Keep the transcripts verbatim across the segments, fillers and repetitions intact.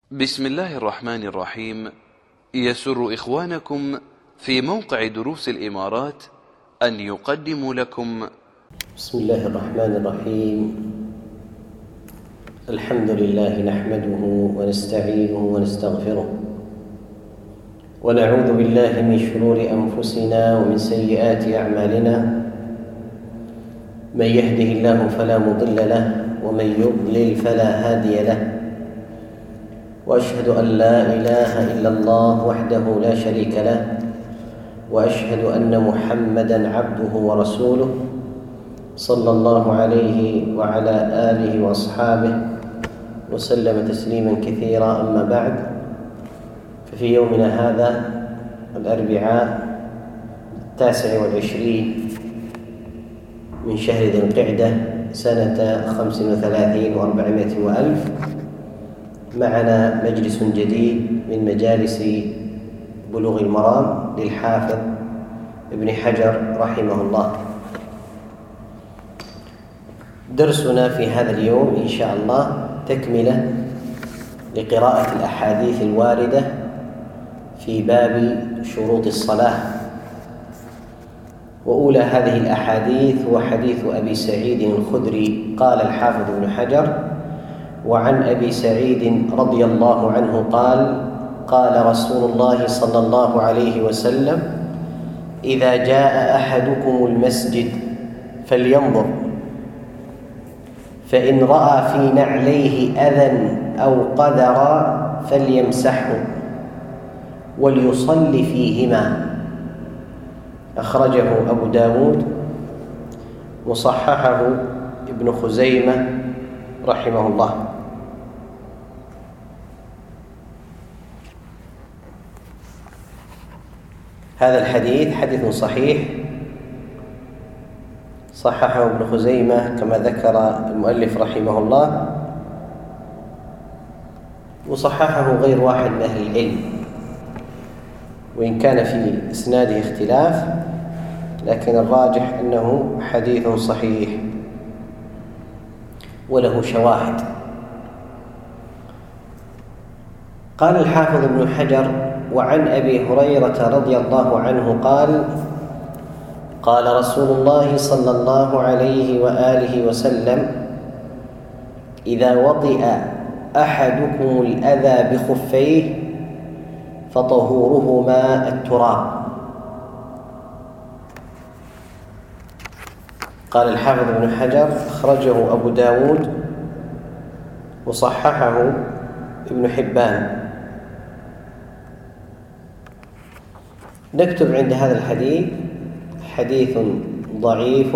بسم الله الرحمن الرحيم. يسر إخوانكم في موقع دروس الإمارات أن يقدموا لكم بسم الله الرحمن الرحيم. الحمد لله نحمده ونستعينه ونستغفره ونعوذ بالله من شرور أنفسنا ومن سيئات أعمالنا. من يهده الله فلا مضل له ومن يضلل فلا هادي له، وأشهد أن لا إله إلا الله وحده لا شريك له، وأشهد أن محمدًا عبده ورسوله صلى الله عليه وعلى آله وأصحابه وسلم تسليمًا كثيرا. أما بعد، ففي يومنا هذا الأربعاء التاسع والعشرين من شهر ذي القعدة سنة خمس وثلاثين وأربعمائة وألف معنا مجلس جديد من مجالس بلوغ المرام للحافظ ابن حجر رحمه الله. درسنا في هذا اليوم إن شاء الله تكملة لقراءة الأحاديث الواردة في باب شروط الصلاة. وأولى هذه الأحاديث هو حديث أبي سعيد الخدري. قال الحافظ ابن حجر: وعن أبي سعيد رضي الله عنه قال: قال رسول الله صلى الله عليه وسلم: إذا جاء أحدكم المسجد فلينظر، فإن رأى في نعليه أذى أو قذرا فليمسحه وليصلي فيهما. أخرجه أبو داود وصححه ابن خزيمة رحمه الله. هذا الحديث حديث صحيح صححه ابن خزيمة كما ذكر المؤلف رحمه الله، وصححه غير واحد من أهل العلم، وإن كان في إسناده اختلاف، لكن الراجح أنه حديث صحيح وله شواهد. قال الحافظ ابن حجر: وعن أبي هريرة رضي الله عنه قال: قال رسول الله صلى الله عليه وآله وسلم: إذا وطئ أحدكم الأذى بخفيه فطهورهما التراب. قال الحافظ ابن حجر: أخرجه أبو داود وصححه ابن حبان. نكتب عند هذا الحديث: حديث ضعيف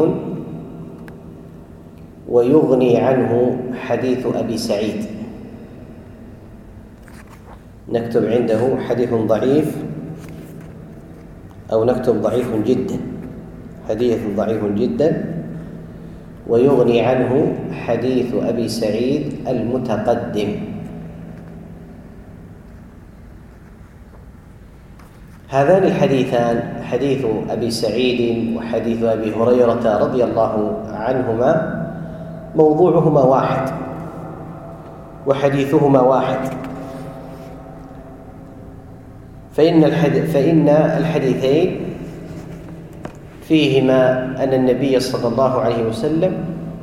ويغني عنه حديث أبي سعيد. نكتب عنده حديث ضعيف، أو نكتب ضعيف جدا، حديث ضعيف جدا ويغني عنه حديث أبي سعيد المتقدم. هذان الحديثان، حديث أبي سعيد وحديث أبي هريرة رضي الله عنهما، موضوعهما واحد وحديثهما واحد، فإن الحديث فإن الحديثين فيهما أن النبي صلى الله عليه وسلم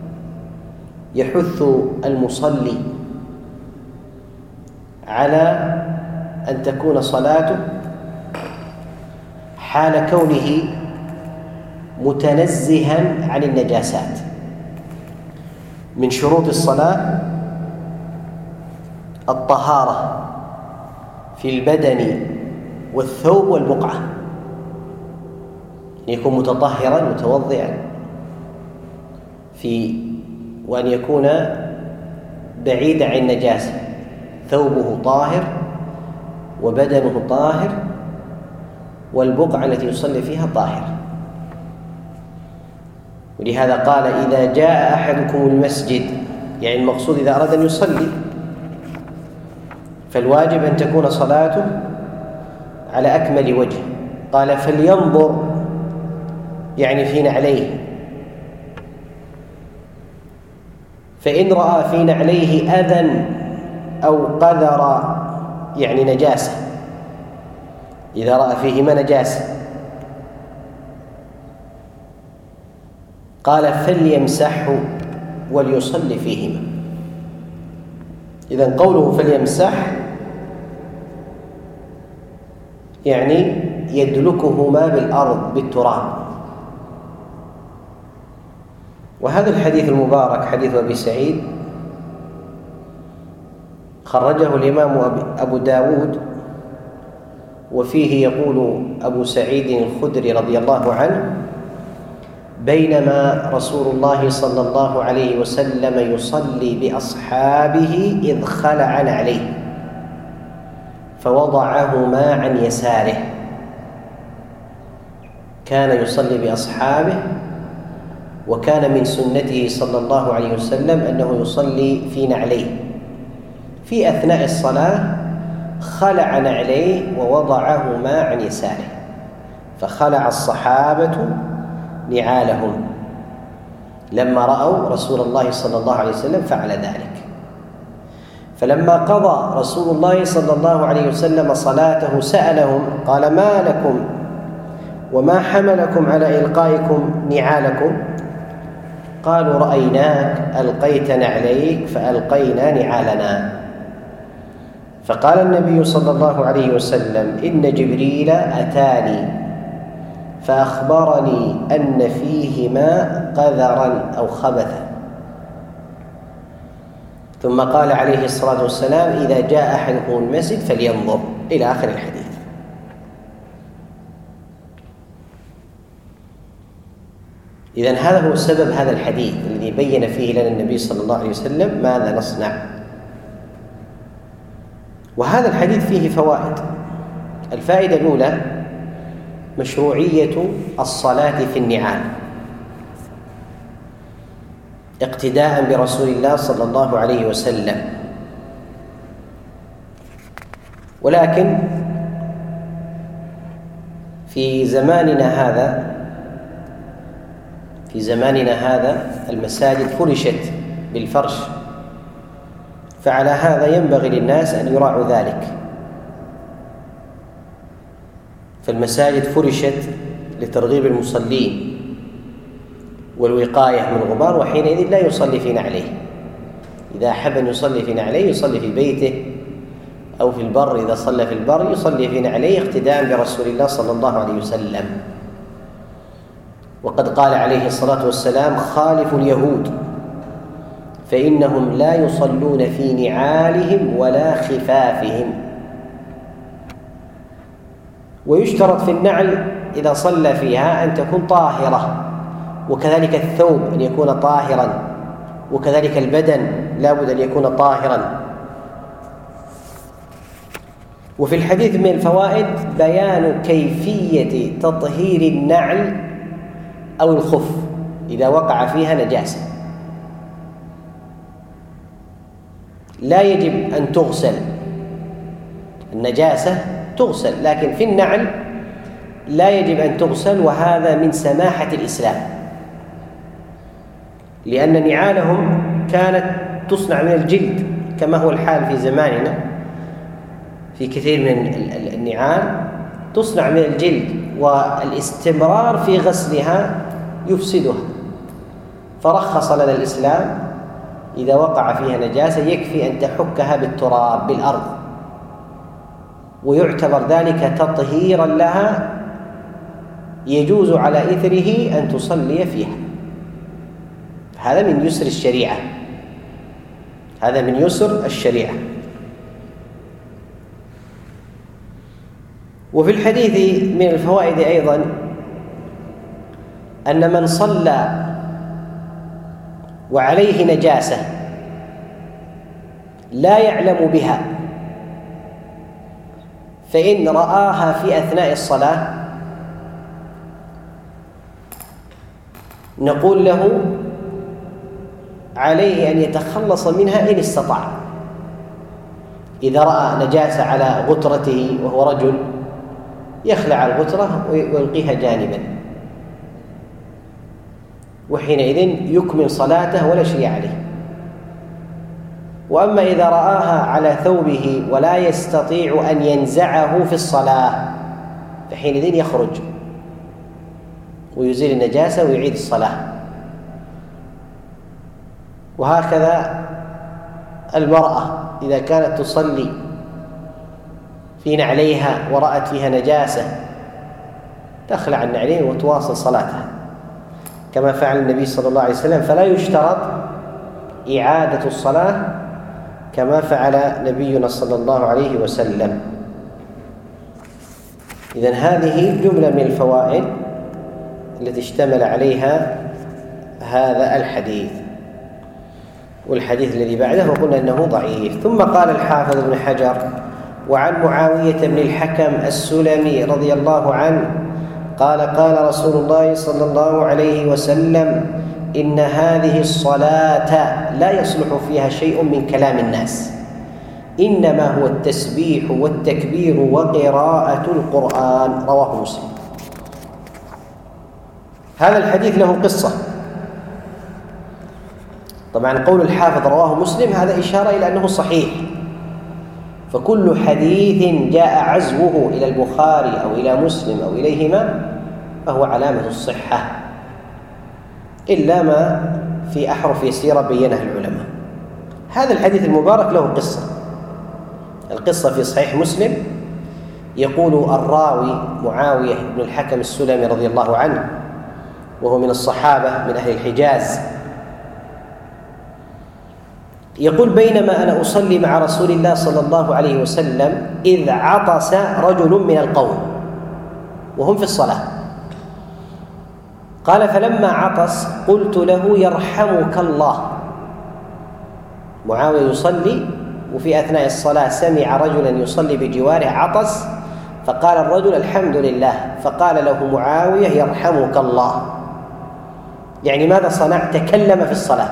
يحث المصلي على أن تكون صلاته حال كونه متنزها عن النجاسات. من شروط الصلاة الطهارة في البدن والثوب والبقعة، أن يكون متطهرا متوضئا في وأن يكون بعيدا عن النجاسة، ثوبه طاهر وبدنه طاهر والبقعة التي يصلي فيها طاهرة. ولهذا قال: إذا جاء أحدكم المسجد، يعني المقصود إذا أراد أن يصلي، فالواجب أن تكون صلاته على أكمل وجه. قال: فلينظر، يعني في نعليه، فإن رأى في نعليه أذى أو قذر يعني نجاسة، إذا رأى فيهما نجاسة قال فليمسحه وليصلي فيهما. إذن قوله فليمسح يعني يدلكهما بالأرض بالتراب. وهذا الحديث المبارك حديث أبي سعيد خرجه الإمام أبو داود، وفيه يقول أبو سعيد الخدري رضي الله عنه: بينما رسول الله صلى الله عليه وسلم يصلي بأصحابه إذ خلع عليه فوضعهما عن يساره. كان يصلي بأصحابه، وكان من سنته صلى الله عليه وسلم أنه يصلي في نعليه. في أثناء الصلاة خلع نعليه ووضعهما عن يساره، فخلع الصحابة نعالهم لما رأوا رسول الله صلى الله عليه وسلم فعل ذلك. فلما قضى رسول الله صلى الله عليه وسلم صلاته سألهم قال: ما لكم وما حملكم على إلقائكم نعالكم؟ قالوا: رأيناك ألقيت نعليك فألقينا نعالنا. فقال النبي صلى الله عليه وسلم: إن جبريل أتاني فأخبرني أن فيهما قذرا أو خبثا. ثم قال عليه الصلاة والسلام: إذا جاء أحدكم المسجد فلينظر، إلى آخر الحديث. إذن هذا هو سبب هذا الحديث الذي بين فيه لنا النبي صلى الله عليه وسلم ماذا نصنع. وهذا الحديث فيه فوائد. الفائدة الأولى: مشروعية الصلاة في النعال اقتداء برسول الله صلى الله عليه وسلم. ولكن في زماننا هذا في زماننا هذا المساجد فرشت بالفرش، فعلى هذا ينبغي للناس أن يراعوا ذلك. فالمساجد فرشت لترغيب المصلين والوقاية من الغبار، وحينئذ لا يصلي في نعليه. إذا أحب أن يصلي في نعليه يصلي في بيته أو في البر، إذا صلى في البر يصلي في نعليه اقتداء برسول الله صلى الله عليه وسلم. وقد قال عليه الصلاة والسلام: خالفوا اليهود فإنهم لا يصلون في نعالهم ولا خفافهم. ويشترط في النعل إذا صلى فيها أن تكون طاهرة، وكذلك الثوب أن يكون طاهرا، وكذلك البدن لا بد أن يكون طاهرا. وفي الحديث من الفوائد بيان كيفية تطهير النعل أو الخف إذا وقع فيها نجاسة. لا يجب أن تغسل، النجاسة تغسل، لكن في النعل لا يجب أن تغسل، وهذا من سماحة الإسلام، لأن نعالهم كانت تصنع من الجلد كما هو الحال في زماننا. في كثير من النعال تصنع من الجلد، والاستمرار في غسلها يفسدها، فرخص لنا الإسلام إذا وقع فيها نجاسة يكفي أن تحكها بالتراب بالأرض، ويعتبر ذلك تطهيرا لها، يجوز على إثره أن تصلي فيها. هذا من يسر الشريعة، هذا من يسر الشريعة. وفي الحديث من الفوائد أيضا أن من صلى وعليه نجاسة لا يعلم بها، فإن رآها في أثناء الصلاة نقول له عليه أن يتخلص منها إن استطاع. إذا رأى نجاسة على غترته وهو رجل يخلع الغترة ويلقيها جانبا، وحينئذ يكمل صلاته ولا شيء عليه. وأما إذا رآها على ثوبه ولا يستطيع أن ينزعه في الصلاة فحينئذ يخرج ويزيل النجاسة ويعيد الصلاة. وهكذا المرأة إذا كانت تصلي في نعليها ورأت فيها نجاسة تخلع النعلين وتواصل صلاتها كما فعل النبي صلى الله عليه وسلم، فلا يشترط إعادة الصلاة كما فعل نبينا صلى الله عليه وسلم. إذن هذه جملة من الفوائد التي اشتمل عليها هذا الحديث. والحديث الذي بعده وقلنا أنه ضعيف. ثم قال الحافظ ابن حجر: وعن معاوية بن الحكم السلمي رضي الله عنه قال: قال رسول الله صلى الله عليه وسلم: إن هذه الصلاة لا يصلح فيها شيء من كلام الناس، إنما هو التسبيح والتكبير وقراءة القرآن. رواه مسلم. هذا الحديث له قصة. طبعا قول الحافظ رواه مسلم هذا إشارة إلى أنه صحيح، فكل حديث جاء عزوه إلى البخاري أو إلى مسلم أو إليهما فهو علامة الصحة، إلا ما في أحرف يسيرة بينها العلماء. هذا الحديث المبارك له قصة. القصة في صحيح مسلم، يقول الراوي معاوية بن الحكم السلمي رضي الله عنه، وهو من الصحابة من أهل الحجاز، يقول: بينما أنا أصلي مع رسول الله صلى الله عليه وسلم إذ عطس رجل من القوم وهم في الصلاة. قال: فلما عطس قلت له: يرحمك الله. معاوية يصلي وفي أثناء الصلاة سمع رجلا يصلي بجواره عطس، فقال الرجل: الحمد لله. فقال له معاوية: يرحمك الله. يعني ماذا صنع؟ تكلم في الصلاة.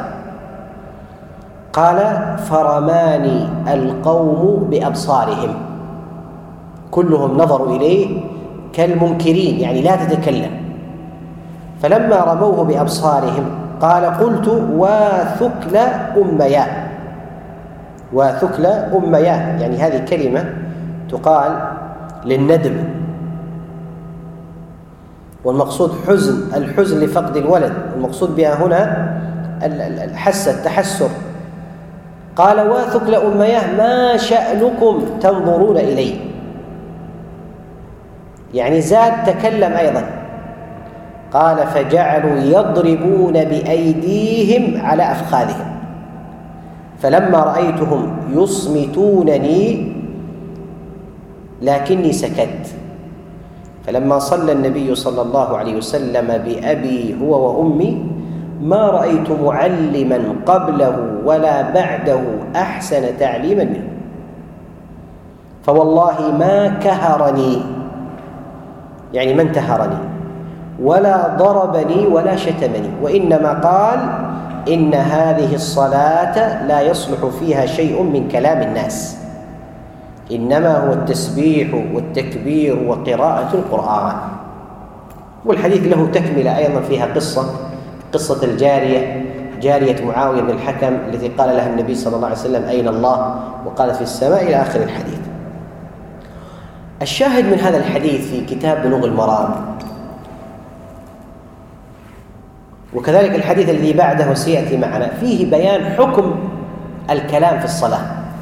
قال: فرماني القوم بأبصارهم، كلهم نظروا إليه كالمنكرين، يعني لا تتكلم. فلما رموه بأبصارهم قال: قلت: واثكل أمياه. واثكل أمياه يعني هذه كلمة تقال للندب، والمقصود حزن، الحزن لفقد الولد، المقصود بها هنا الحس التحسر. قال: واثكل أمياه ما شأنكم تنظرون إليه، يعني زاد تكلم أيضا. قال: فجعلوا يضربون بأيديهم على أفخاذهم، فلما رأيتهم يصمتونني لكني سكت. فلما صلى النبي صلى الله عليه وسلم بأبي هو وأمي ما رأيت معلما قبله ولا بعده أحسن تعليما منه، فوالله ما كهرني، يعني ما انتهرني، ولا ضربني ولا شتمني، وإنما قال: إن هذه الصلاة لا يصلح فيها شيء من كلام الناس، إنما هو التسبيح والتكبير وقراءة القرآن. والحديث له تكملة أيضا فيها قصة قصة الجارية، جارية معاوية بن الحكم التي قال لها النبي صلى الله عليه وسلم: أين الله؟ وقالت: في السماء، إلى آخر الحديث. الشاهد من هذا الحديث في كتاب بلوغ المرام، وكذلك الحديث الذي بعده سيأتي معنا، فيه بيان حكم الكلام في الصلاة.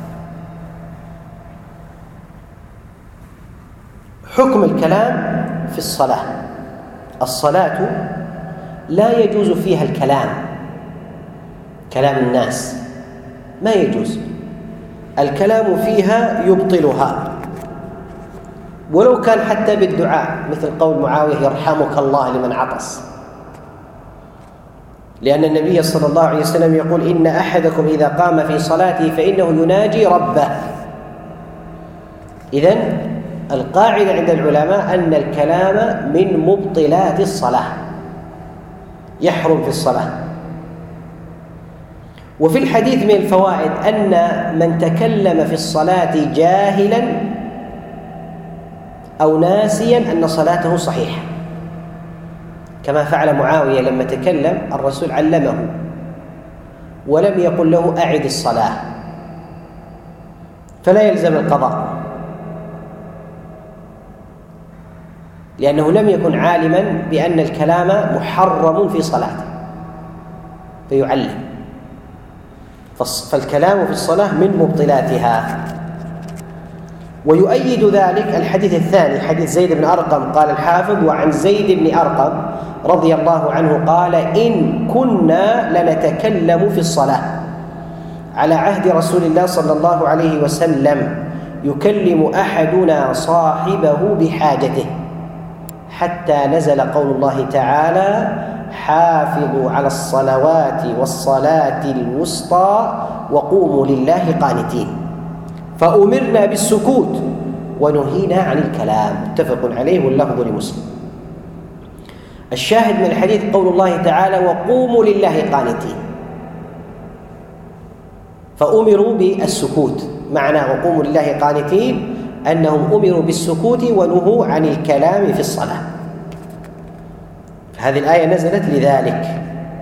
حكم الكلام في الصلاة: الصلاة لا يجوز فيها الكلام، كلام الناس ما يجوز، الكلام فيها يبطلها، ولو كان حتى بالدعاء، مثل قول معاوية: يرحمك الله لمن عطس، لأن النبي صلى الله عليه وسلم يقول: إن أحدكم إذا قام في صلاته فإنه يناجي ربه. إذن القاعدة عند العلماء أن الكلام من مبطلات الصلاة، يحرم في الصلاة. وفي الحديث من الفوائد أن من تكلم في الصلاة جاهلا أو ناسيا أن صلاته صحيحة، كما فعل معاوية لما تكلم الرسول علمه ولم يقل له أعد الصلاة، فلا يلزم القضاء، لأنه لم يكن عالما بأن الكلام محرم في صلاته فيعلم، فالكلام في الصلاة من مبطلاتها. ويؤيد ذلك الحديث الثاني، حديث زيد بن أرقم. قال الحافظ: وعن زيد بن أرقم رضي الله عنه قال: إن كنا لنتكلم في الصلاة على عهد رسول الله صلى الله عليه وسلم يكلم أحدنا صاحبه بحاجته حتى نزل قول الله تعالى: حافظوا على الصلوات والصلاة الوسطى وقوموا لله قانتين، فأمرنا بالسكوت ونهينا عن الكلام. متفق عليه واللفظ لمسلم. الشاهد من الحديث قول الله تعالى: وقوموا لله قانتين، فأمروا بالسكوت. معنى وقوموا لله قانتين أنهم أمروا بالسكوت ونهوا عن الكلام في الصلاة. هذه الآية نزلت لذلك.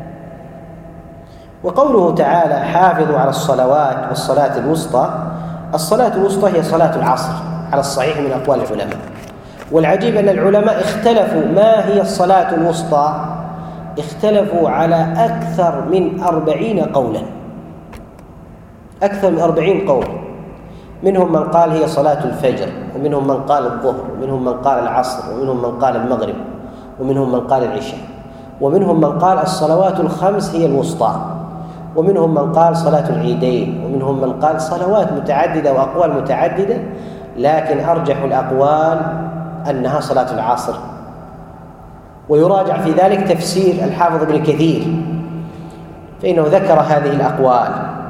وقوله تعالى: حافظوا على الصلوات والصلاة الوسطى، الصلاة الوسطى هي صلاة العصر على الصحيح من أقوال العلماء. والعجيب أن العلماء اختلفوا ما هي الصلاة الوسطى، اختلفوا على أكثر من أربعين قولا، أكثر من أربعين قول. منهم من قال هي صلاة الفجر، ومنهم من قال الظهر، ومنهم من قال العصر، ومنهم من قال المغرب، ومنهم من قال العشاء، ومنهم من قال الصلوات الخمس هي الوسطى، ومنهم من قال صلاة العيدين، ومنهم من قال صلوات متعددة وأقوال متعددة، لكن أرجح الأقوال أنها صلاة العصر. ويراجع في ذلك تفسير الحافظ ابن كثير فإنه ذكر هذه الأقوال.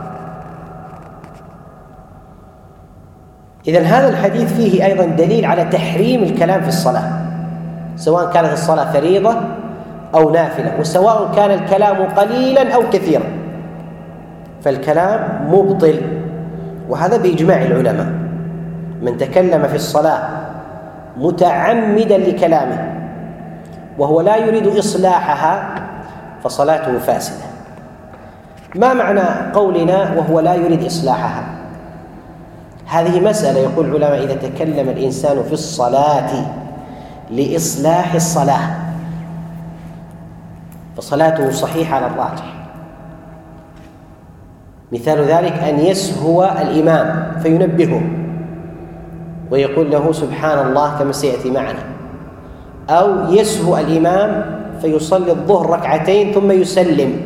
إذن هذا الحديث فيه أيضا دليل على تحريم الكلام في الصلاة، سواء كانت الصلاة فريضة أو نافلة، وسواء كان الكلام قليلا أو كثيرا، فالكلام مبطل. وهذا بإجماع العلماء. من تكلم في الصلاة متعمدا لكلامه وهو لا يريد إصلاحها فصلاته فاسدة. ما معنى قولنا وهو لا يريد إصلاحها؟ هذه مسألة. يقول العلماء: إذا تكلم الإنسان في الصلاة لإصلاح الصلاة فصلاته صحيحة على الراجح. مثال ذلك أن يسهو الإمام فينبهه ويقول له سبحان الله كما سيأتي معنا، أو يسهو الإمام فيصلي الظهر ركعتين ثم يسلم،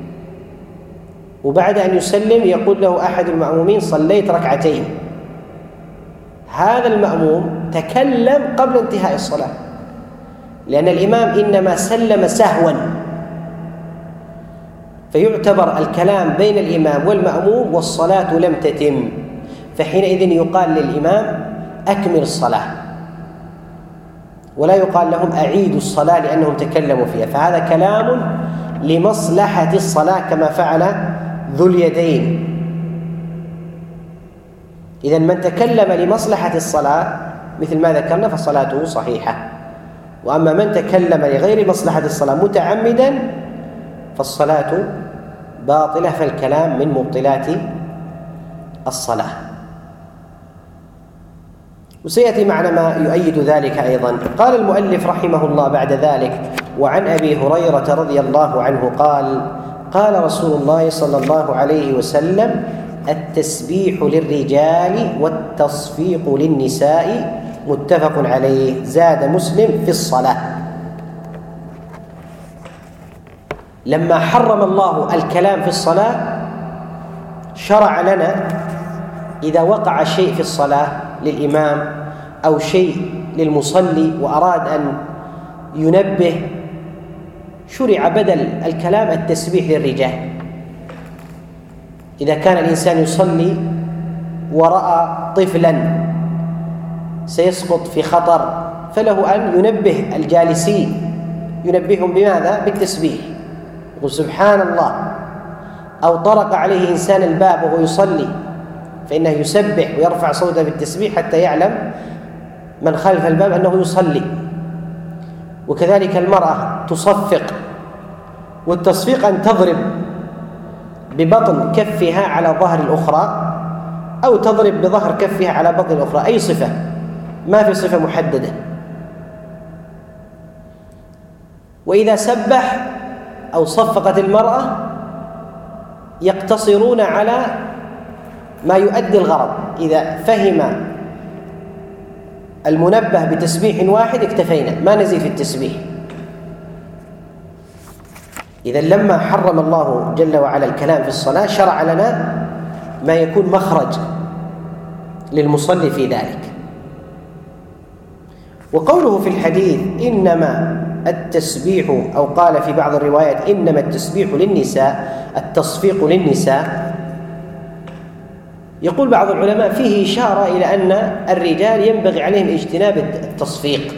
وبعد أن يسلم يقول له أحد المأمومين صليت ركعتين. هذا المأموم تكلم قبل انتهاء الصلاة، لأن الإمام إنما سلم سهوا، فيعتبر الكلام بين الإمام والمأموم والصلاة لم تتم، فحينئذ يقال للإمام أكمل الصلاة، ولا يقال لهم أعيدوا الصلاة لأنهم تكلموا فيها. فهذا كلام لمصلحة الصلاة كما فعل ذو اليدين. إذن من تكلم لمصلحة الصلاة مثل ما ذكرنا فصلاته صحيحة، وأما من تكلم لغير مصلحة الصلاة متعمدا فالصلاة باطلة، فالكلام من مبطلات الصلاة. وسيأتي معنا ما يؤيد ذلك أيضا. قال المؤلف رحمه الله بعد ذلك: وعن أبي هريرة رضي الله عنه قال: قال رسول الله صلى الله عليه وسلم: التسبيح للرجال والتصفيق للنساء، متفق عليه. زاد مسلم في الصلاة. لما حرم الله الكلام في الصلاة شرع لنا إذا وقع شيء في الصلاة للإمام أو شيء للمصلي وأراد أن ينبه، شرع بدل الكلام التسبيح للرجال. إذا كان الإنسان يصلي ورأى طفلا سيسقط في خطر فله أن ينبه الجالسين، ينبههم بماذا؟ بالتسبيح، يقول سبحان الله. أو طرق عليه إنسان الباب وهو يصلي فإنه يسبح ويرفع صوته بالتسبيح حتى يعلم من خلف الباب أنه يصلي. وكذلك المرأة تصفق، والتصفيق أن تضرب ببطن كفها على ظهر الأخرى أو تضرب بظهر كفها على بطن الأخرى، أي صفة، ما في صفة محددة. وإذا سبح أو صفقت المرأة يقتصرون على ما يؤدي الغرض. إذا فهم المنبه بتسبيح واحد اكتفينا، ما نزيد في التسبيح. إذا لما حرم الله جل وعلا الكلام في الصلاة شرع لنا ما يكون مخرج للمصلي في ذلك. وقوله في الحديث إنما التسبيح، أو قال في بعض الروايات إنما التسبيح للنساء، التصفيق للنساء، يقول بعض العلماء فيه إشارة إلى أن الرجال ينبغي عليهم اجتناب التصفيق.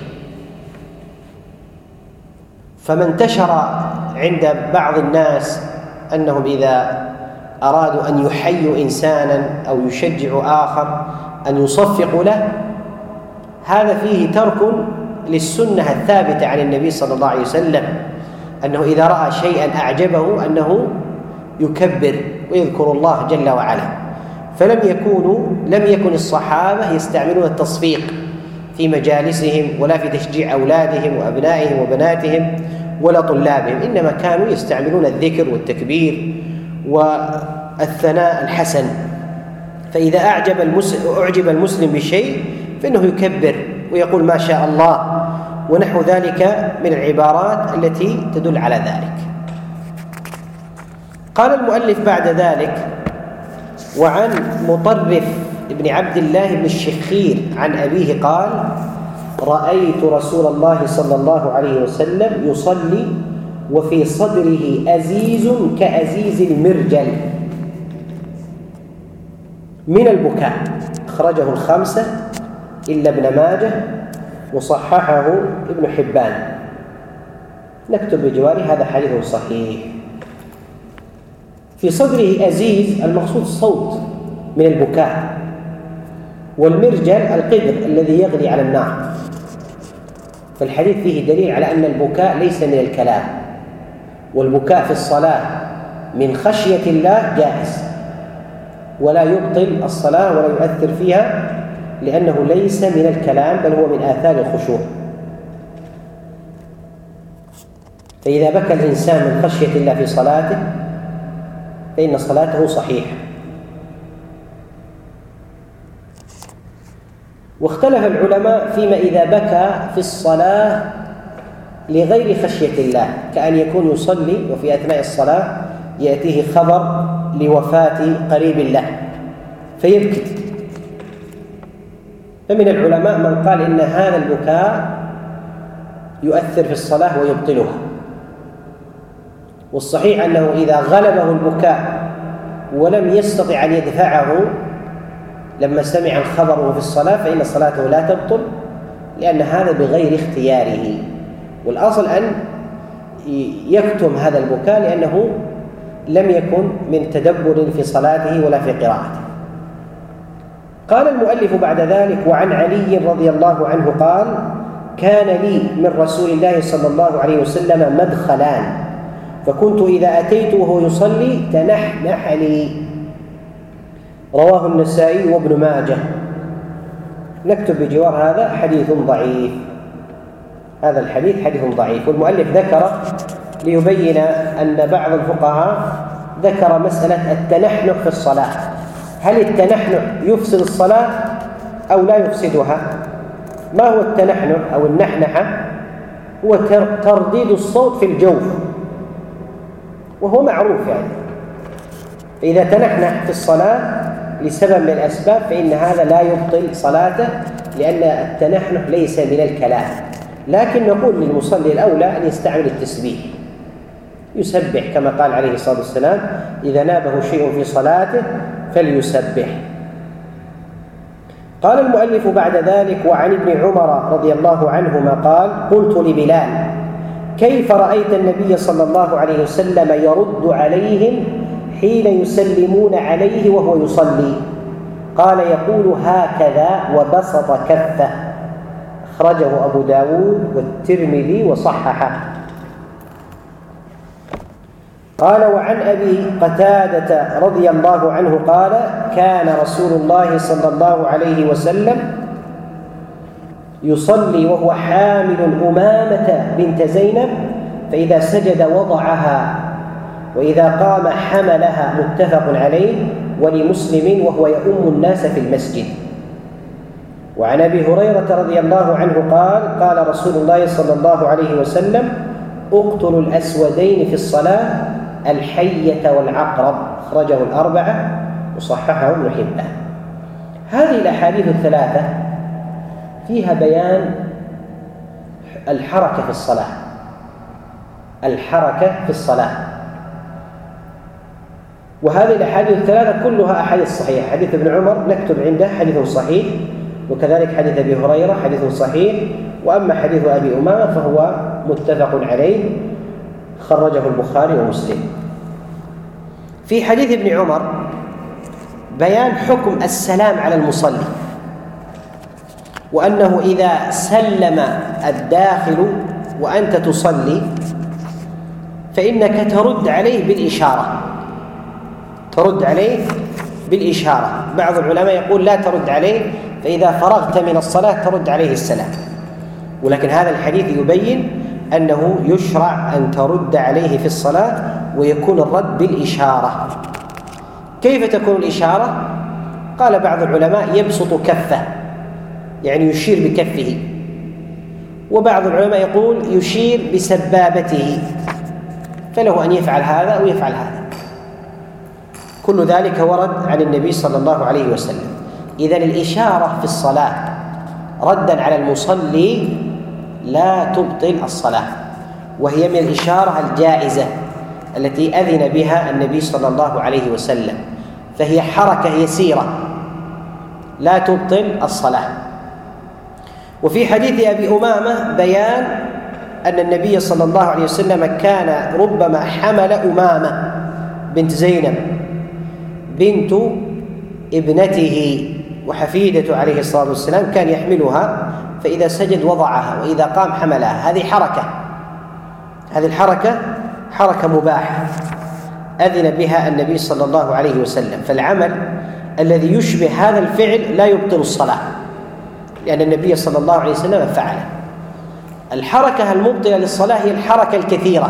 فما انتشر عند بعض الناس أنهم إذا أرادوا أن يحيوا إنسانا أو يشجعوا آخر أن يصفقوا له، هذا فيه ترك للسنة الثابتة عن النبي صلى الله عليه وسلم، أنه إذا رأى شيئا أعجبه أنه يكبر ويذكر الله جل وعلا. فلم يكونوا لم يكن الصحابة يستعملون التصفيق في مجالسهم ولا في تشجيع أولادهم وأبنائهم وبناتهم ولا طلابهم، إنما كانوا يستعملون الذكر والتكبير والثناء الحسن. فإذا أعجب المسلم, أعجب المسلم بشيء فإنه يكبر ويقول ما شاء الله ونحو ذلك من العبارات التي تدل على ذلك. قال المؤلف بعد ذلك: وعن مطرف بن عبد الله بن الشخير عن أبيه قال: رأيت رسول الله صلى الله عليه وسلم يصلي وفي صدره أزيز كأزيز المرجل من البكاء، أخرجه الخمسة إلا ابن ماجه وصححه ابن حبان. نكتب بجواره هذا حديث صحيح. في صدره أزيز المقصود الصوت من البكاء، والمرجل القدر الذي يغلي على النار. فالحديث فيه دليل على أن البكاء ليس من الكلام، والبكاء في الصلاة من خشية الله جائز ولا يبطل الصلاة ولا يؤثر فيها، لأنه ليس من الكلام بل هو من آثار الخشوع. فإذا بكى الإنسان من خشية الله في صلاته فإن صلاته صحيحة. واختلف العلماء فيما إذا بكى في الصلاة لغير خشية الله، كأن يكون يصلي وفي أثناء الصلاة يأتيه خبر لوفاة قريب له فيبكي. فمن العلماء من قال إن هذا البكاء يؤثر في الصلاة ويبطلها، والصحيح أنه إذا غلبه البكاء ولم يستطع أن يدفعه لما سمع الخبر وهو في الصلاة فإن صلاته لا تبطل، لأن هذا بغير اختياره. والأصل أن يكتم هذا البكاء لأنه لم يكن من تدبر في صلاته ولا في قراءته. قال المؤلف بعد ذلك: وعن علي رضي الله عنه قال: كان لي من رسول الله صلى الله عليه وسلم مدخلان، فكنت إذا أتيت وهو يصلي تنحنح لي. رواه النسائي وابن ماجه. نكتب بجوار هذا حديث ضعيف. هذا الحديث حديث ضعيف. والمؤلف ذكر ليبين أن بعض الفقهاء ذكر مسألة التنحنح في الصلاة، هل التنحنح يفسد الصلاة أو لا يفسدها؟ ما هو التنحنح أو النحنحة؟ هو ترديد الصوت في الجوف، وهو معروف يعني. فإذا تنحنح في الصلاة لسبب من الأسباب فإن هذا لا يبطل صلاته، لأن التنحنح ليس من الكلام. لكن نقول للمصلي الأولى أن يستعمل التسبيح، يسبح كما قال عليه الصلاة والسلام: إذا نابه شيء في صلاته فليسبح. قال المؤلف بعد ذلك: وعن ابن عمر رضي الله عنهما قال: قلت لبلال: كيف رأيت النبي صلى الله عليه وسلم يرد عليهم حين يسلمون عليه وهو يصلي؟ قال: يقول هكذا وبسط كفه. أخرجه أبو داود والترمذي وصححه. قال: وعن أبي قتادة رضي الله عنه قال: كان رسول الله صلى الله عليه وسلم يصلي وهو حامل أمامة بنت زينب، فإذا سجد وضعها، وإذا قام حملها، متفق عليه، ولمسلم: وهو يؤم الناس في المسجد. وعن أبي هريرة رضي الله عنه قال: قال رسول الله صلى الله عليه وسلم: اقتلوا الأسودين في الصلاة، الحية والعقرب. أخرجه الأربعة وصححه ابن حبان. هذه الأحاديث الثلاثة فيها بيان الحركة في الصلاة، الحركة في الصلاة. وهذه الأحاديث الثلاثة كلها أحاديث صحيحة. حديث ابن عمر نكتب عنده حديث صحيح، وكذلك حديث أبي هريرة حديث صحيح، وأما حديث أبي أمامة فهو متفق عليه، خرجه البخاري ومسلم. في حديث ابن عمر بيان حكم السلام على المصلي، وأنه إذا سلم الداخل وأنت تصلي فإنك ترد عليه بالإشارة، ترد عليه بالإشارة. بعض العلماء يقول لا ترد عليه، فإذا فرغت من الصلاة ترد عليه السلام. ولكن هذا الحديث يبين أنه يشرع أن ترد عليه في الصلاة، ويكون الرد بالإشارة. كيف تكون الإشارة؟ قال بعض العلماء: يبسط كفه، يعني يشير بكفه. وبعض العلماء يقول يشير بسبابته، فله أن يفعل هذا أو يفعل هذا. كل ذلك ورد عن النبي صلى الله عليه وسلم. إذن الإشارة في الصلاة ردا على المصلي لا تبطل الصلاة، وهي من الإشارة الجائزة التي أذن بها النبي صلى الله عليه وسلم، فهي حركة يسيرة لا تبطل الصلاة. وفي حديث أبي أمامة بيان أن النبي صلى الله عليه وسلم كان ربما حمل أمامة بنت زينب بنت ابنته وحفيدة عليه الصلاة والسلام، كان يحملها، فإذا سجد وضعها، وإذا قام حملها. هذه حركة، هذه الحركة حركة مباحة أذن بها النبي صلى الله عليه وسلم. فالعمل الذي يشبه هذا الفعل لا يبطل الصلاة، لأن النبي صلى الله عليه وسلم فعله. الحركة المبطلة للصلاة هي الحركة الكثيرة.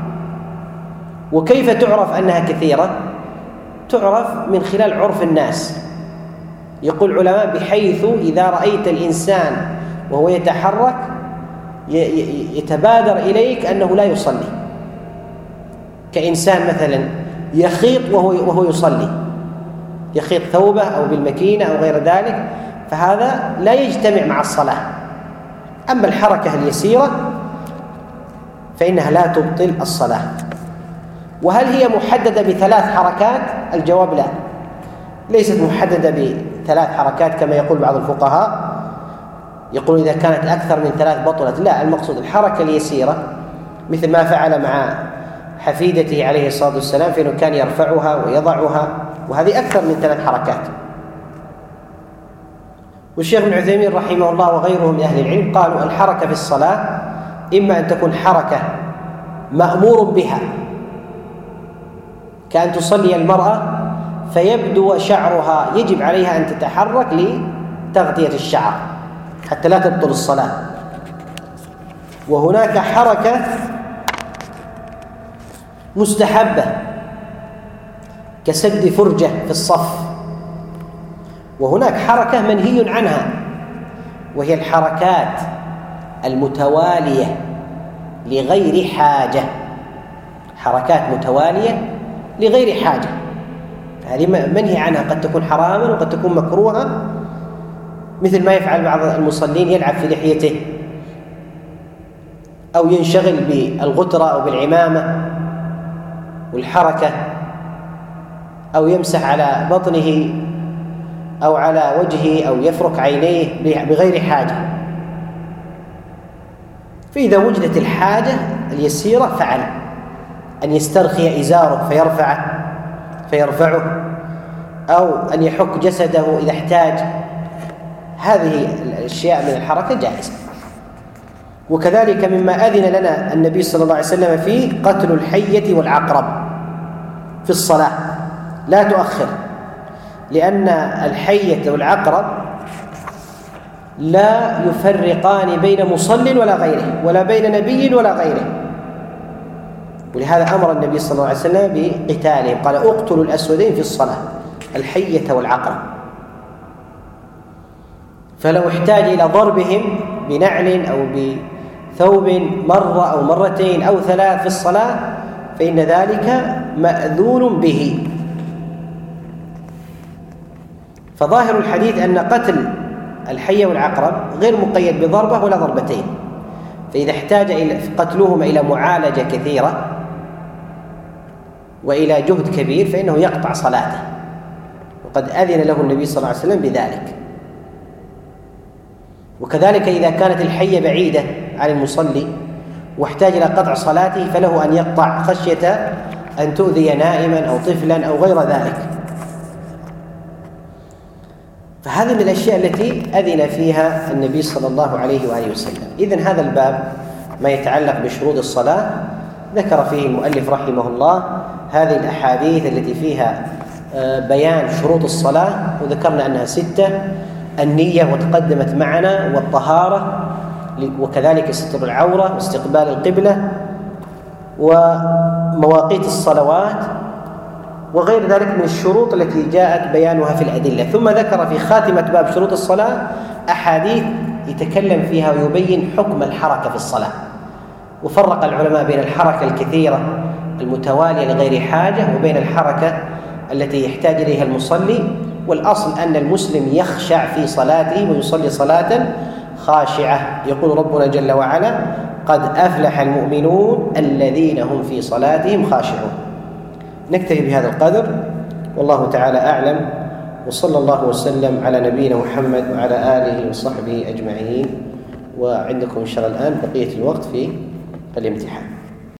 وكيف تعرف أنها كثيرة؟ تعرف من خلال عرف الناس. يقول العلماء: بحيث إذا رأيت الإنسان وهو يتحرك يتبادر إليك أنه لا يصلي، كإنسان مثلا يخيط وهو وهو يصلي، يخيط ثوبه أو بالمكينة أو غير ذلك، فهذا لا يجتمع مع الصلاة. أما الحركة اليسيرة فإنها لا تبطل الصلاة. وهل هي محددة بثلاث حركات؟ الجواب لا، ليست محددة بثلاث حركات كما يقول بعض الفقهاء، يقول إذا كانت أكثر من ثلاث بطلت. لا، المقصود الحركة اليسيرة، مثل ما فعل مع حفيدته عليه الصلاة والسلام، فإنه كان يرفعها ويضعها، وهذه أكثر من ثلاث حركات. والشيخ ابن عثيمين رحمه الله وغيره من أهل العلم قالوا: الحركة في الصلاة إما أن تكون حركة مأمور بها، كأن تصلي المرأة فيبدو شعرها، يجب عليها أن تتحرك لتغطية الشعر حتى لا تبطل الصلاة. وهناك حركة مستحبة كسد فرجة في الصف. وهناك حركة منهي عنها، وهي الحركات المتوالية لغير حاجة، حركات متوالية لغير حاجة، هذه منهي عنها، قد تكون حراما وقد تكون مكروها، مثل ما يفعل بعض المصلين يلعب في لحيته أو ينشغل بالغترة أو بالعمامة والحركة، أو يمسح على بطنه أو على وجهه أو يفرك عينيه بغير حاجة. فإذا وجدت الحاجة اليسيرة فعل، أن يسترخي إزاره فيرفعه فيرفعه أو أن يحك جسده إذا احتاج، هذه الأشياء من الحركة جائزة. وكذلك مما أذن لنا النبي صلى الله عليه وسلم فيه قتل الحية والعقرب، في الصلاة لا تؤخر، لأن الحية والعقرب لا يفرقان بين مصل ولا غيره، ولا بين نبي ولا غيره، ولهذا أمر النبي صلى الله عليه وسلم بقتالهم، قال اقتلوا الأسودين في الصلاة، الحية والعقرب. فلو احتاج إلى ضربهم بنعل أو بثوب مرة أو مرتين أو ثلاث في الصلاة فإن ذلك مأذون به. فظاهر الحديث أن قتل الحية والعقرب غير مقيد بضربة ولا ضربتين، فإذا احتاج إلى قتلهما إلى معالجة كثيرة وإلى جهد كبير فإنه يقطع صلاته، وقد أذن له النبي صلى الله عليه وسلم بذلك. وكذلك إذا كانت الحية بعيدة عن المصلي واحتاج إلى قطع صلاته فله أن يقطع خشية أن تؤذي نائما أو طفلا أو غير ذلك. فهذه من الأشياء التي أذن فيها النبي صلى الله عليه وآله وسلم. إذن هذا الباب ما يتعلق بشروط الصلاة ذكر فيه المؤلف رحمه الله هذه الأحاديث التي فيها بيان شروط الصلاة، وذكرنا أنها ستة: النية وتقدمت معنا، والطهارة، وكذلك ستر العورة واستقبال القبلة ومواقيت الصلوات وغير ذلك من الشروط التي جاءت بيانها في الأدلة. ثم ذكر في خاتمة باب شروط الصلاة أحاديث يتكلم فيها ويبين حكم الحركة في الصلاة، وفرق العلماء بين الحركة الكثيرة المتوالية لغير حاجة وبين الحركة التي يحتاج إليها المصلي. والأصل أن المسلم يخشع في صلاته ويصلي صلاة خاشعة. يقول ربنا جل وعلا: قد أفلح المؤمنون الذين هم في صلاتهم خاشعون. نكتفي بهذا القدر، والله تعالى أعلم، وصلى الله وسلم على نبينا محمد وعلى آله وصحبه أجمعين. وعندكم إن شاء الله الآن بقية الوقت في الامتحان.